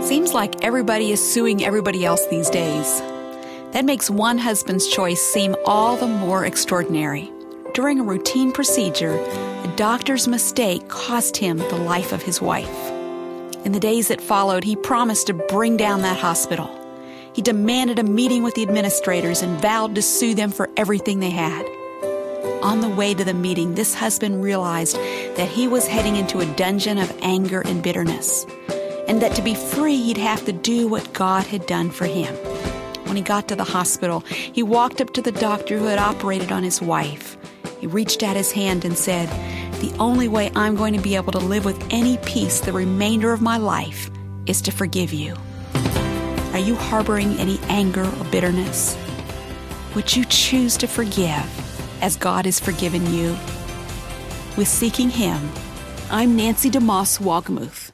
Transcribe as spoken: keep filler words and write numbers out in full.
Seems like everybody is suing everybody else these days. That makes one husband's choice seem all the more extraordinary. During a routine procedure, a doctor's mistake cost him the life of his wife. In the days that followed, he promised to bring down that hospital. He demanded a meeting with the administrators and vowed to sue them for everything they had. On the way to the meeting, this husband realized that he was heading into a dungeon of anger and bitterness, and that to be free, he'd have to do what God had done for him. When he got to the hospital, he walked up to the doctor who had operated on his wife. He reached out his hand and said, "The only way I'm going to be able to live with any peace the remainder of my life is to forgive you." Are you harboring any anger or bitterness? Would you choose to forgive as God has forgiven you? With Seeking Him, I'm Nancy DeMoss Wogmuth.